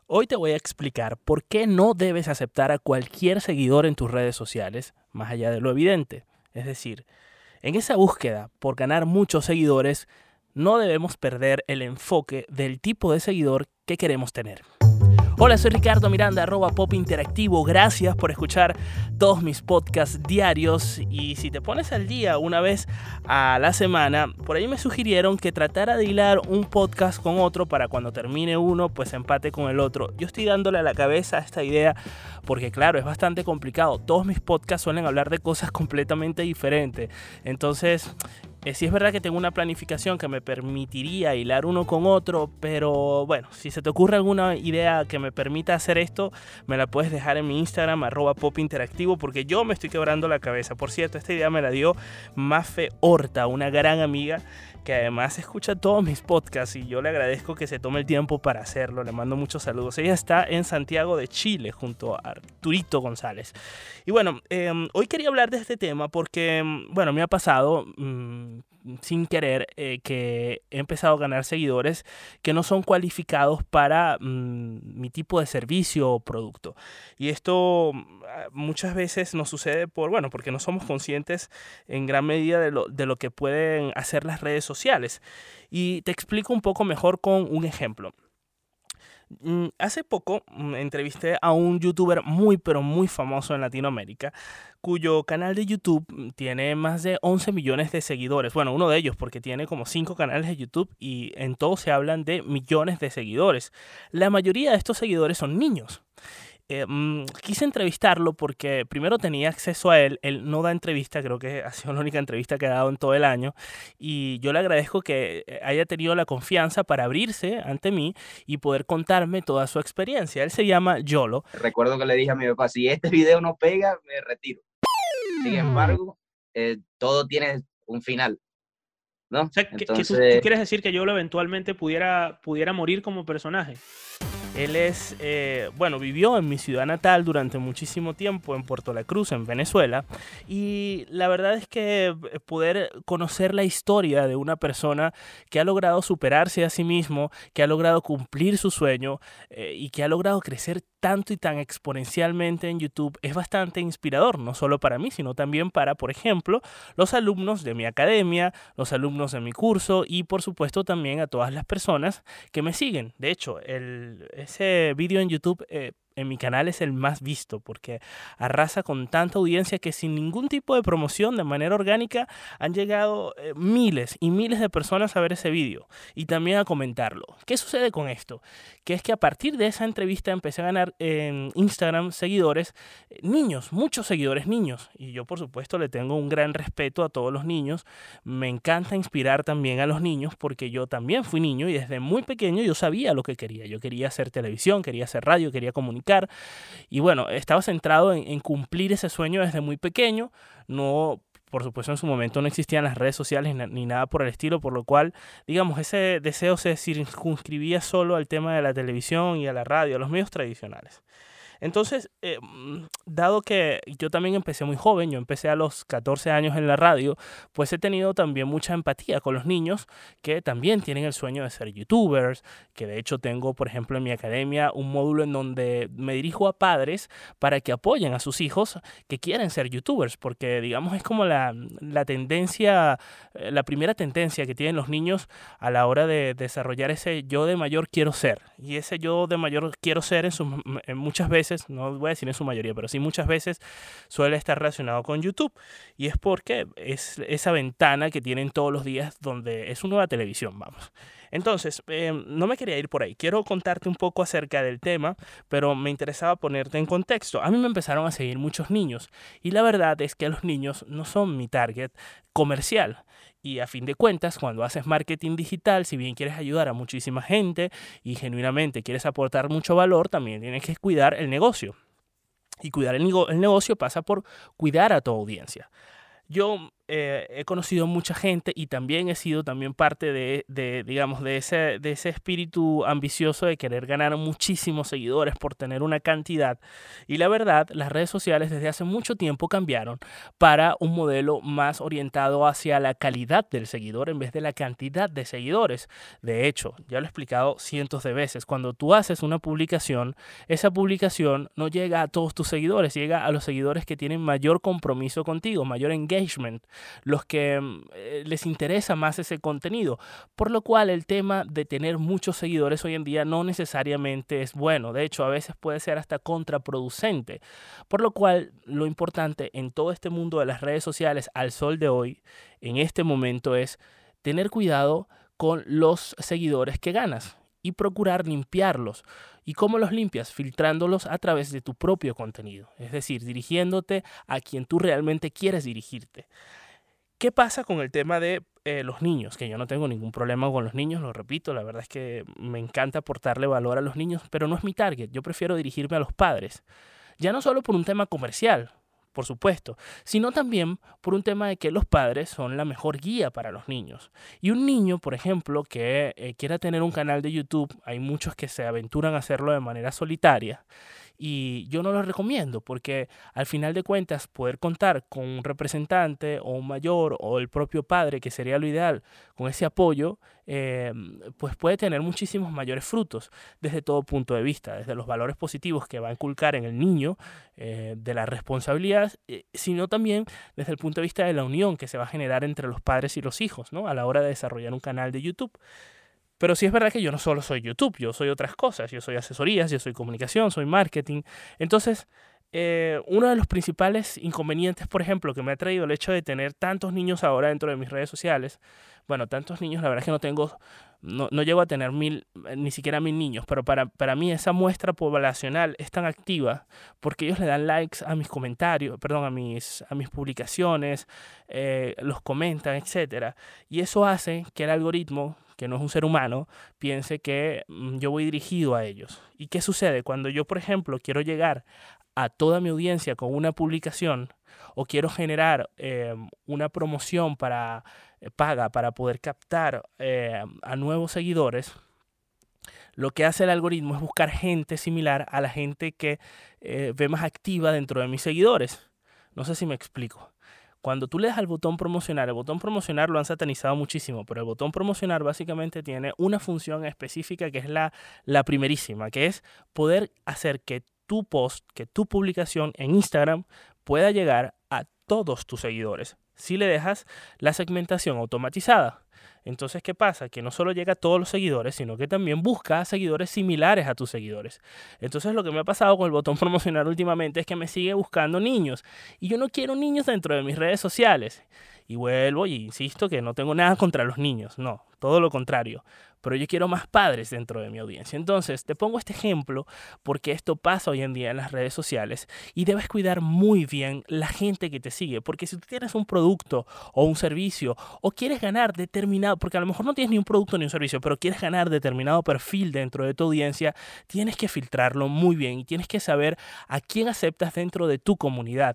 Hoy te voy a explicar por qué no debes aceptar a cualquier seguidor en tus redes sociales, más allá de lo evidente. Es decir, en esa búsqueda por ganar muchos seguidores, no debemos perder el enfoque del tipo de seguidor que queremos tener. Hola, soy Ricardo Miranda, @popinteractivo. Gracias por escuchar todos mis podcasts diarios. Y si te pones al día una vez a la semana, por ahí me sugirieron que tratara de hilar un podcast con otro para cuando termine uno, pues empate con el otro. Yo estoy dándole a la cabeza a esta idea porque, claro, es bastante complicado. Todos mis podcasts suelen hablar de cosas completamente diferentes. Entonces, sí es verdad que tengo una planificación que me permitiría hilar uno con otro, pero bueno, si se te ocurre alguna idea que me permita hacer esto, me la puedes dejar en mi Instagram, @popinteractivo, porque yo me estoy quebrando la cabeza. Por cierto, esta idea me la dio Mafe Horta, una gran amiga que además escucha todos mis podcasts y yo le agradezco que se tome el tiempo para hacerlo. Le mando muchos saludos. Ella está en Santiago de Chile junto a Arturito González. Y bueno, hoy quería hablar de este tema porque, bueno, me ha pasado sin querer que he empezado a ganar seguidores que no son cualificados para mi tipo de servicio o producto. Y esto muchas veces nos sucede porque no somos conscientes en gran medida de lo que pueden hacer las redes sociales. Y te explico un poco mejor con un ejemplo. Hace poco entrevisté a un youtuber pero muy famoso en Latinoamérica, cuyo canal de YouTube tiene más de 11 millones de seguidores. Bueno, uno de ellos porque tiene como 5 canales de YouTube y en todos se hablan de millones de seguidores. La mayoría de estos seguidores son niños. Quise entrevistarlo porque primero tenía acceso a él no da entrevista, creo que ha sido la única entrevista que ha dado en todo el año, y yo le agradezco que haya tenido la confianza para abrirse ante mí y poder contarme toda su experiencia. Él se llama Yolo. Recuerdo que le dije a mi papá, si este video no pega, me retiro. Sin embargo, todo tiene un final, ¿no? O sea, Entonces, ¿tú quieres decir que Yolo eventualmente pudiera morir como personaje? Él vivió en mi ciudad natal durante muchísimo tiempo, en Puerto La Cruz, en Venezuela, y la verdad es que poder conocer la historia de una persona que ha logrado superarse a sí mismo, que ha logrado cumplir su sueño y que ha logrado crecer tanto y tan exponencialmente en YouTube es bastante inspirador, no solo para mí, sino también para, por ejemplo, los alumnos de mi academia, los alumnos de mi curso y, por supuesto, también a todas las personas que me siguen. De hecho, ese vídeo en YouTube en mi canal es el más visto porque arrasa con tanta audiencia que sin ningún tipo de promoción, de manera orgánica, han llegado miles y miles de personas a ver ese vídeo y también a comentarlo. ¿Qué sucede con esto? Que es que a partir de esa entrevista empecé a ganar en Instagram seguidores niños, muchos seguidores niños, y yo por supuesto le tengo un gran respeto a todos los niños. Me encanta inspirar también a los niños porque yo también fui niño y desde muy pequeño yo sabía lo que quería. Yo quería hacer televisión, quería hacer radio, quería comunicar. Y bueno, estaba centrado en cumplir ese sueño desde muy pequeño. No, por supuesto, en su momento no existían las redes sociales ni nada por el estilo, por lo cual, digamos, ese deseo se circunscribía solo al tema de la televisión y a la radio, a los medios tradicionales. Entonces, dado que yo también empecé muy joven, yo empecé a los 14 años en la radio, pues he tenido también mucha empatía con los niños que también tienen el sueño de ser youtubers, que de hecho tengo, por ejemplo, en mi academia un módulo en donde me dirijo a padres para que apoyen a sus hijos que quieren ser youtubers, porque digamos es como la tendencia, la primera tendencia que tienen los niños a la hora de desarrollar ese yo de mayor quiero ser. Y ese yo de mayor quiero ser en muchas veces, no voy a decir en su mayoría, pero sí muchas veces suele estar relacionado con YouTube. Y es porque es esa ventana que tienen todos los días donde es una nueva televisión, vamos. Entonces, no me quería ir por ahí. Quiero contarte un poco acerca del tema, pero me interesaba ponerte en contexto. A mí me empezaron a seguir muchos niños y la verdad es que los niños no son mi target comercial. Y a fin de cuentas, cuando haces marketing digital, si bien quieres ayudar a muchísima gente y genuinamente quieres aportar mucho valor, también tienes que cuidar el negocio. Y cuidar el negocio pasa por cuidar a tu audiencia. Yo he conocido mucha gente y también he sido también parte digamos, de ese espíritu ambicioso de querer ganar muchísimos seguidores por tener una cantidad. Y la verdad, las redes sociales desde hace mucho tiempo cambiaron para un modelo más orientado hacia la calidad del seguidor en vez de la cantidad de seguidores. De hecho, ya lo he explicado cientos de veces, cuando tú haces una publicación, esa publicación no llega a todos tus seguidores, llega a los seguidores que tienen mayor compromiso contigo, mayor engagement, los que les interesa más ese contenido, por lo cual el tema de tener muchos seguidores hoy en día no necesariamente es bueno. De hecho, a veces puede ser hasta contraproducente, por lo cual lo importante en todo este mundo de las redes sociales al sol de hoy, en este momento, es tener cuidado con los seguidores que ganas y procurar limpiarlos. ¿Y cómo los limpias? Filtrándolos a través de tu propio contenido, es decir, dirigiéndote a quien tú realmente quieres dirigirte. ¿Qué pasa con el tema de los niños? Que yo no tengo ningún problema con los niños, lo repito, la verdad es que me encanta aportarle valor a los niños, pero no es mi target. Yo prefiero dirigirme a los padres, ya no solo por un tema comercial, por supuesto, sino también por un tema de que los padres son la mejor guía para los niños. Y un niño, por ejemplo, que quiera tener un canal de YouTube, hay muchos que se aventuran a hacerlo de manera solitaria, y yo no lo recomiendo porque al final de cuentas poder contar con un representante o un mayor o el propio padre, que sería lo ideal, con ese apoyo, pues puede tener muchísimos mayores frutos desde todo punto de vista, desde los valores positivos que va a inculcar en el niño, de la responsabilidad, sino también desde el punto de vista de la unión que se va a generar entre los padres y los hijos, ¿no? A la hora de desarrollar un canal de YouTube. Pero sí es verdad que yo no solo soy YouTube, yo soy otras cosas, yo soy asesorías, yo soy comunicación, soy marketing. Entonces, uno de los principales inconvenientes, por ejemplo, que me ha traído el hecho de tener tantos niños ahora dentro de mis redes sociales, bueno, tantos niños, la verdad es que no llego a tener ni siquiera 1000 niños, pero para mí esa muestra poblacional es tan activa porque ellos le dan likes a mis comentarios, perdón, a mis publicaciones, los comentan, etcétera. Y eso hace que el algoritmo, que no es un ser humano, piense que yo voy dirigido a ellos. ¿Y qué sucede? Cuando yo, por ejemplo, quiero llegar a toda mi audiencia con una publicación o quiero generar una promoción paga para poder captar a nuevos seguidores, lo que hace el algoritmo es buscar gente similar a la gente que ve más activa dentro de mis seguidores. No sé si me explico. Cuando tú le das al botón promocionar, el botón promocionar lo han satanizado muchísimo, pero el botón promocionar básicamente tiene una función específica que es la primerísima, que es poder hacer que tu post, que tu publicación en Instagram pueda llegar a todos tus seguidores si le dejas la segmentación automatizada. Entonces, ¿qué pasa? Que no solo llega a todos los seguidores, sino que también busca seguidores similares a tus seguidores. Entonces, lo que me ha pasado con el botón promocionar últimamente es que me sigue buscando niños. Y yo no quiero niños dentro de mis redes sociales. Y vuelvo y insisto que no tengo nada contra los niños, no, todo lo contrario. Pero yo quiero más padres dentro de mi audiencia. Entonces, te pongo este ejemplo porque esto pasa hoy en día en las redes sociales y debes cuidar muy bien la gente que te sigue. Porque si tú tienes un producto o un servicio o quieres ganar determinado, porque a lo mejor no tienes ni un producto ni un servicio, pero quieres ganar determinado perfil dentro de tu audiencia, tienes que filtrarlo muy bien y tienes que saber a quién aceptas dentro de tu comunidad.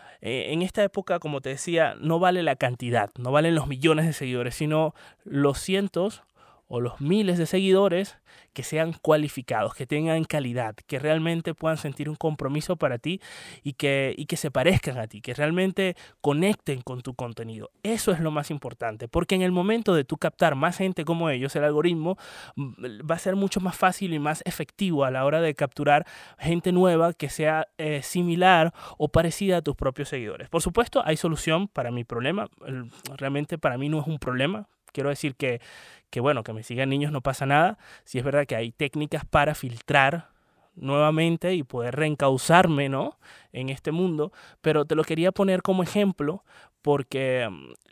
En esta época, como te decía, no vale la cantidad, no valen los millones de seguidores, sino los cientos o los miles de seguidores que sean cualificados, que tengan calidad, que realmente puedan sentir un compromiso para ti y que se parezcan a ti, que realmente conecten con tu contenido. Eso es lo más importante, porque en el momento de tú captar más gente como ellos, el algoritmo va a ser mucho más fácil y más efectivo a la hora de capturar gente nueva que sea similar o parecida a tus propios seguidores. Por supuesto, hay solución para mi problema. Realmente para mí no es un problema. Quiero decir que bueno, que me sigan niños no pasa nada. Sí es verdad que hay técnicas para filtrar nuevamente y poder reencauzarme, ¿no?, en este mundo, pero te lo quería poner como ejemplo porque,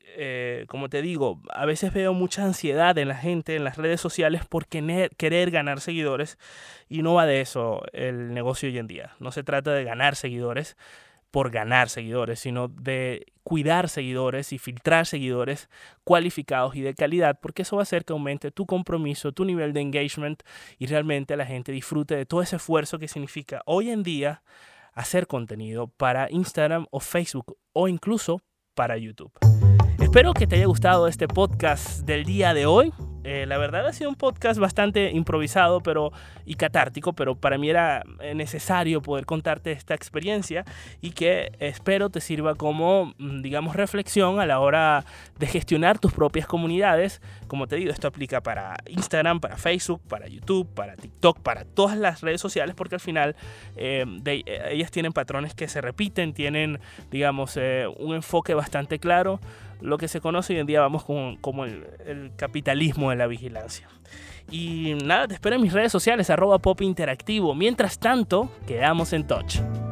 como te digo, a veces veo mucha ansiedad en la gente en las redes sociales por querer ganar seguidores y no va de eso el negocio hoy en día. No se trata de ganar seguidores por ganar seguidores, sino de cuidar seguidores y filtrar seguidores cualificados y de calidad, porque eso va a hacer que aumente tu compromiso, tu nivel de engagement y realmente la gente disfrute de todo ese esfuerzo que significa hoy en día hacer contenido para Instagram o Facebook o incluso para YouTube. Espero que te haya gustado este podcast del día de hoy. La verdad ha sido un podcast bastante improvisado y catártico, pero para mí era necesario poder contarte esta experiencia y que espero te sirva como, digamos, reflexión a la hora de gestionar tus propias comunidades. Como te digo, esto aplica para Instagram, para Facebook, para YouTube, para TikTok, para todas las redes sociales, porque al final ellas tienen patrones que se repiten, tienen, digamos, un enfoque bastante claro. Lo que se conoce hoy en día, vamos, como el capitalismo de la vigilancia. Y nada, te espero en mis redes sociales, @popinteractivo. Mientras tanto, quedamos en touch.